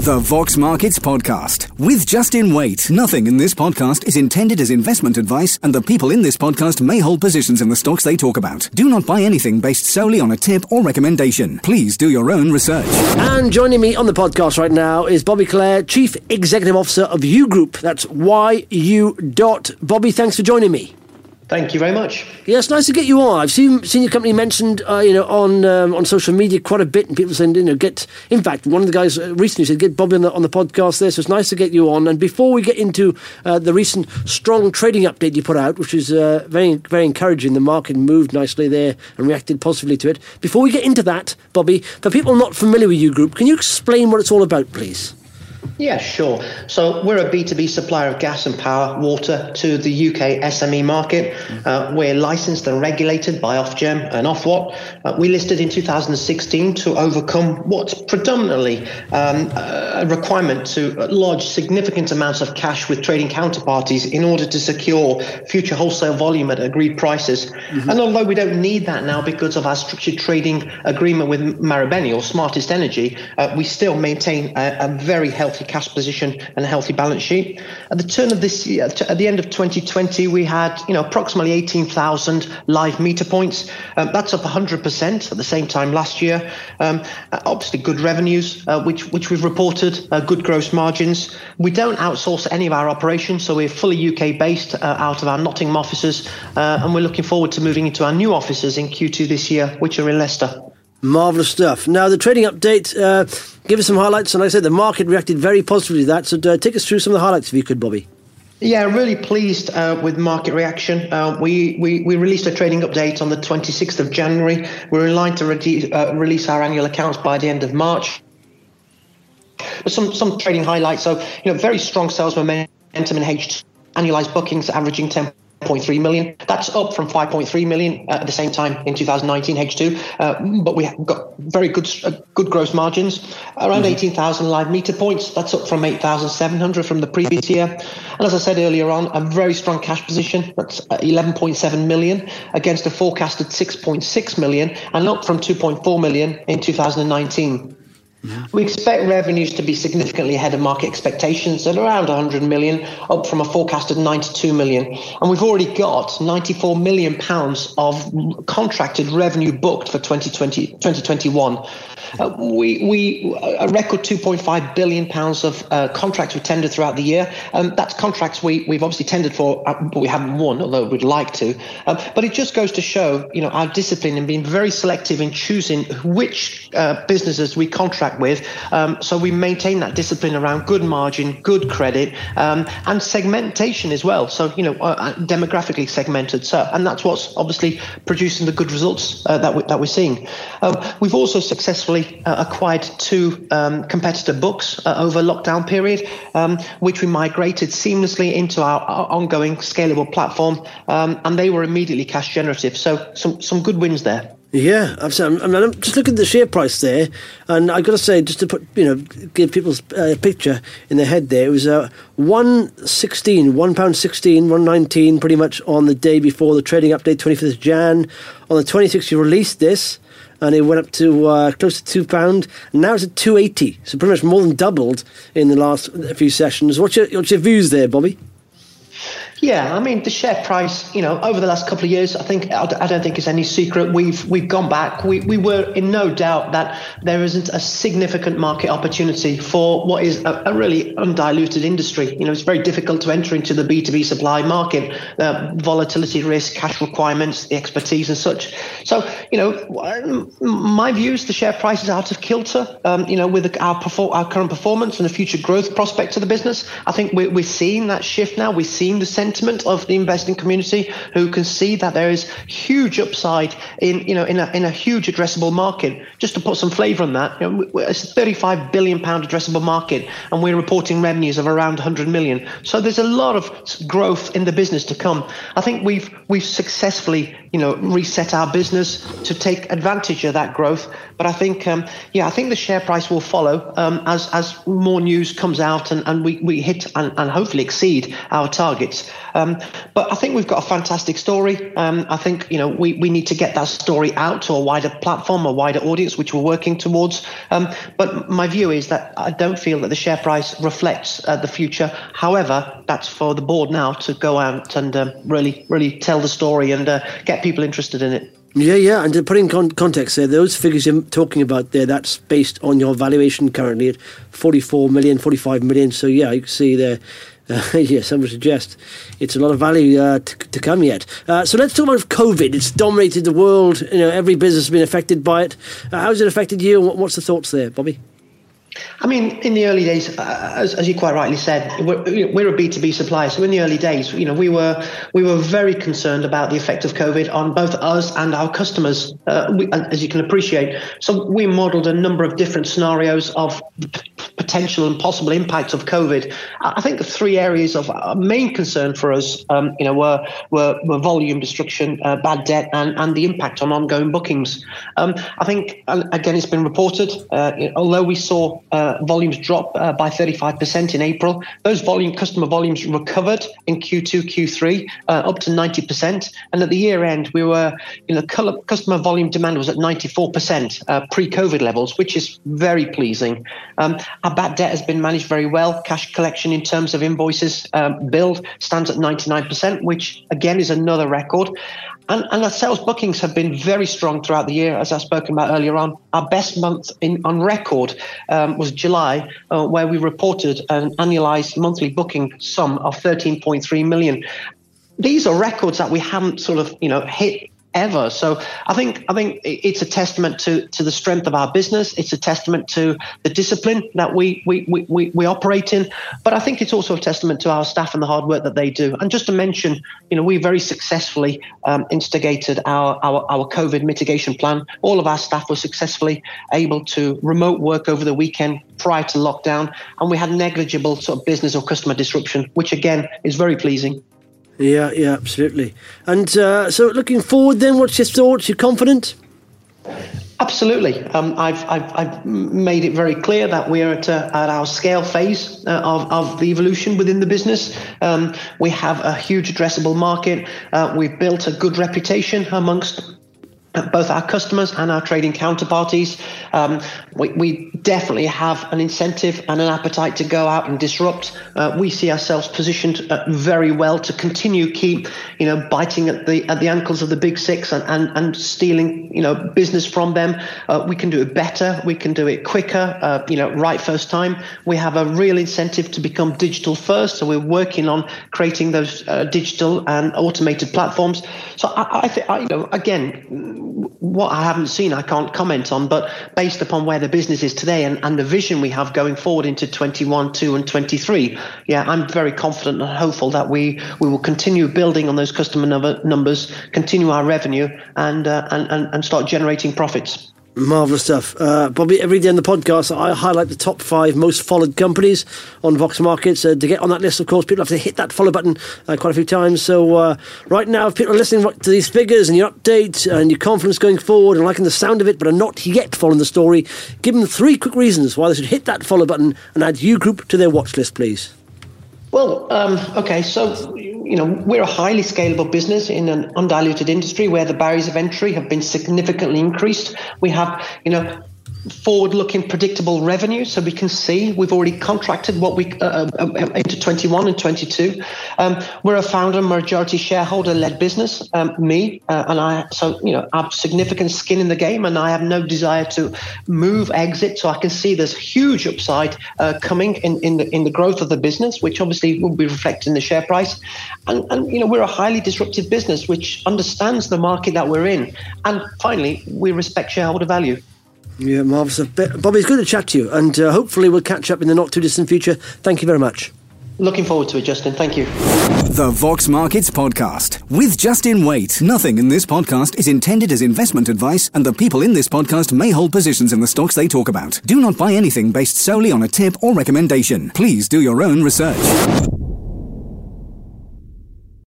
The Vox Markets Podcast with Justin Waite. Nothing in this podcast is intended as investment advice, and the people in this podcast may hold positions in the stocks they talk about. Do not buy anything based solely on a tip or recommendation. Please do your own research. And joining me on the podcast right now is Bobby Clare, Chief Executive Officer of U Group. That's YU. Bobby, thanks for joining me. Thank you very much. Yeah, it's nice to get you on. I've seen your company mentioned, on social media quite a bit, and people saying, get. In fact, one of the guys recently said, get Bobby on the podcast there. So it's nice to get you on. And before we get into the recent strong trading update you put out, which is very, very encouraging, the market moved nicely there and reacted positively to it. Before we get into that, Bobby, for people not familiar with U Group, can you explain what it's all about, please? Yeah, sure. So we're a B2B supplier of gas and power, water to the UK SME market. We're licensed and regulated by Ofgem and Ofwat. We listed in 2016 to overcome what's predominantly a requirement to lodge significant amounts of cash with trading counterparties in order to secure future wholesale volume at agreed prices. Mm-hmm. And although we don't need that now because of our structured trading agreement with Marubeni or Smartest Energy, we still maintain a very healthy cash position and a healthy balance sheet. At the turn of this year, at the end of 2020, we had approximately 18,000 live meter points. That's up 100% at the same time last year. Obviously, good revenues, which we've reported, good gross margins. We don't outsource any of our operations, so we're fully UK based out of our Nottingham offices, and we're looking forward to moving into our new offices in Q2 this year, which are in Leicester. Marvellous stuff. Now, the trading update, give us some highlights. And like I said, the market reacted very positively to that. So take us through some of the highlights, if you could, Bobby. Yeah, really pleased with market reaction. We released a trading update on the 26th of January. We're in line to release our annual accounts by the end of March. But some trading highlights. So, very strong sales momentum in H2. Annualized bookings averaging 10.3 million. That's up from 5.3 million at the same time in 2019 H2. But we have got very good gross margins. Around 18,000 live meter points. That's up from 8,700 from the previous year. And as I said earlier on, a very strong cash position. That's 11.7 million against a forecasted 6.6 million and up from 2.4 million in 2019. Yeah. We expect revenues to be significantly ahead of market expectations at around 100 million, up from a forecasted 92 million. And we've already got 94 million pounds of contracted revenue booked for 2021. We a record 2.5 billion pounds of contracts we've tendered throughout the year. That's contracts we've obviously tendered for, but we haven't won, although we'd like to. But it just goes to show, our discipline in being very selective in choosing which businesses we contract with. So we maintain that discipline around good margin, good credit, and segmentation as well. So, demographically segmented. So, and that's what's obviously producing the good results that we're seeing. We've also successfully acquired two competitor books over lockdown period, which we migrated seamlessly into our ongoing scalable platform, and they were immediately cash generative. So some good wins there. Yeah, absolutely. I'm just looking at the share price there, and I've got to say, just to put, give people a picture in their head there, it was £1.16, £1.19, pretty much on the day before the trading update, 25th of Jan. On the 26th, you released this, and it went up to close to £2, and now it's at £2.80, so pretty much more than doubled in the last few sessions. What's your views there, Bobby? Yeah, the share price, over the last couple of years, I don't think it's any secret. We've gone back. We were in no doubt that there isn't a significant market opportunity for what is a really undiluted industry. It's very difficult to enter into the B2B supply market, volatility risk, cash requirements, the expertise and such. So, my view is the share price is out of kilter, with our current performance and the future growth prospects of the business. I think we're seeing that shift now. We're seeing the sentiment of the investing community who can see that there is huge upside in a huge addressable market. Just to put some flavour on that, it's a £35 billion addressable market, and we're reporting revenues of around 100 million. So there's a lot of growth in the business to come. I think we've successfully reset our business to take advantage of that growth. But I think the share price will follow as more news comes out and we hit and hopefully exceed our targets. But I think we've got a fantastic story. I think, we need to get that story out to a wider platform, a wider audience, which we're working towards. But my view is that I don't feel that the share price reflects the future. However, that's for the board now to go out and really tell the story and get people interested in it. Yeah, and to put in context there, those figures you're talking about there, that's based on your valuation currently at 44 million, 45 million. So yeah, you can see there, some would suggest it's a lot of value to come yet. So let's talk about COVID. It's dominated the world. Every business has been affected by it. How's it affected you? What's the thoughts there, Bobby? I mean, in the early days, as you quite rightly said, we're a B2B supplier. So in the early days, we were very concerned about the effect of COVID on both us and our customers, as you can appreciate. So we modeled a number of different scenarios of potential and possible impacts of COVID. I think the three areas of main concern for us, were volume destruction, bad debt, and the impact on ongoing bookings. I think, again, it's been reported, although we saw volumes drop by 35% in April, those customer volumes recovered in Q2, Q3, up to 90%. And at the year end, we were, customer volume demand was at 94% pre-COVID levels, which is very pleasing. Our bad debt has been managed very well. Cash collection in terms of invoices billed stands at 99%, which again is another record. And our sales bookings have been very strong throughout the year, as I've spoken about earlier on. Our best month on record was July, where we reported an annualized monthly booking sum of 13.3 million. These are records that we haven't hit ever. So I think it's a testament to the strength of our business. It's a testament to the discipline that we operate in. But I think it's also a testament to our staff and the hard work that they do. And just to mention, we very successfully instigated our COVID mitigation plan. All of our staff were successfully able to remote work over the weekend prior to lockdown, and we had negligible sort of business or customer disruption, which again is very pleasing. Yeah, absolutely. And so looking forward then, what's your thoughts? You confident? Absolutely. I've made it very clear that we're at our scale phase of the evolution within the business. We have a huge addressable market. We've built a good reputation amongst both our customers and our trading counterparties. We definitely have an incentive and an appetite to go out and disrupt. We see ourselves positioned very well to continue keep biting at the ankles of the big six and stealing business from them. We can do it better. We can do it quicker. Right first time. We have a real incentive to become digital first. So we're working on creating those digital and automated platforms. So I think again, what I haven't seen, I can't comment on, but based upon where the business is today and the vision we have going forward into 21, 2 and 23, I'm very confident and hopeful that we will continue building on those customer numbers, continue our revenue and start generating profits. Marvellous stuff. Bobby, every day on the podcast, I highlight the top 5 most followed companies on Vox Markets. To get on that list, of course, people have to hit that follow button quite a few times. So right now, if people are listening to these figures and your update and your confidence going forward and liking the sound of it, but are not yet following the story, give them 3 quick reasons why they should hit that follow button and add U-Group to their watch list, please. Well, okay, so we're a highly scalable business in an undiluted industry where the barriers of entry have been significantly increased. We have, forward-looking predictable revenue, so we can see we've already contracted what we into 21 and 22. We're a founder majority shareholder-led business, me and I. So I have significant skin in the game, and I have no desire to exit. So I can see there's huge upside coming in the growth of the business, which obviously will be reflected in the share price. And we're a highly disruptive business which understands the market that we're in. And finally, we respect shareholder value. Yeah, marvellous. Bobby, it's good to chat to you, and hopefully we'll catch up in the not-too-distant future. Thank you very much. Looking forward to it, Justin. Thank you. The Vox Markets Podcast with Justin Waite. Nothing in this podcast is intended as investment advice, and the people in this podcast may hold positions in the stocks they talk about. Do not buy anything based solely on a tip or recommendation. Please do your own research.